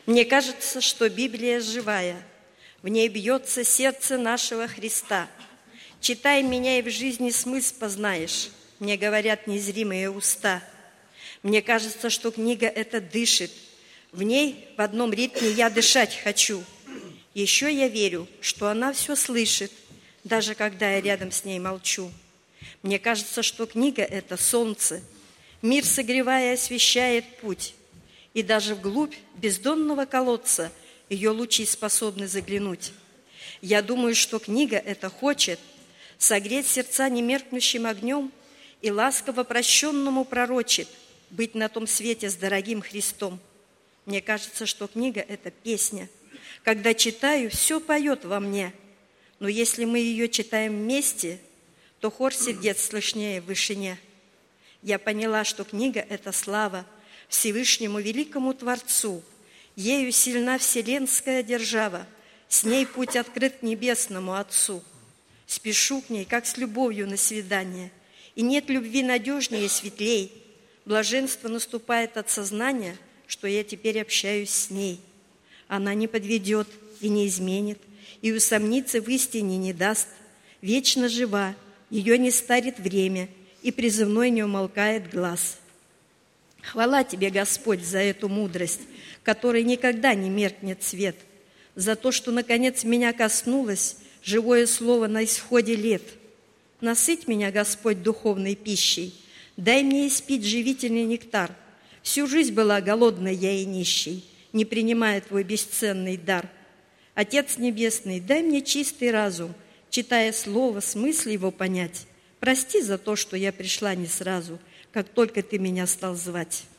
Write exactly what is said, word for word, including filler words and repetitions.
Мне кажется, что Библия живая, в ней бьется сердце нашего Христа. Читай меня, и в жизни смысл познаешь, мне говорят незримые уста. Мне кажется, что книга эта дышит, в ней в одном ритме я дышать хочу. Еще я верю, что она все слышит, даже когда я рядом с ней молчу. Мне кажется, что книга эта солнце, мир согревая освещает путь, и даже вглубь бездонного колодца ее лучи способны заглянуть. Я думаю, что книга эта хочет согреть сердца немеркнущим огнем и ласково прощенному пророчит быть на том свете с дорогим Христом. Мне кажется, что книга – это песня. Когда читаю, все поет во мне. Но если мы ее читаем вместе, то хор сердец слышнее в вышине. Я поняла, что книга – это слава Всевышнему великому Творцу. Ею сильна вселенская держава, с ней путь открыт к небесному Отцу. Спешу к ней, как с любовью на свидание, и нет любви надежнее и светлей. Блаженство наступает от сознания, что я теперь общаюсь с ней. Она не подведет и не изменит, и усомниться в истине не даст. Вечно жива, ее не старит время, и призывной не умолкает глаз. Хвала тебе, Господь, за эту мудрость, которой никогда не меркнет свет, за то, что, наконец, меня коснулось живое слово на исходе лет. Насыть меня, Господь, духовной пищей, дай мне испить живительный нектар. Всю жизнь была голодной я и нищей, не принимая твой бесценный дар. Отец Небесный, дай мне чистый разум, читая слово, смысл его понять. Прости за то, что я пришла не сразу, как только ты меня стал звать.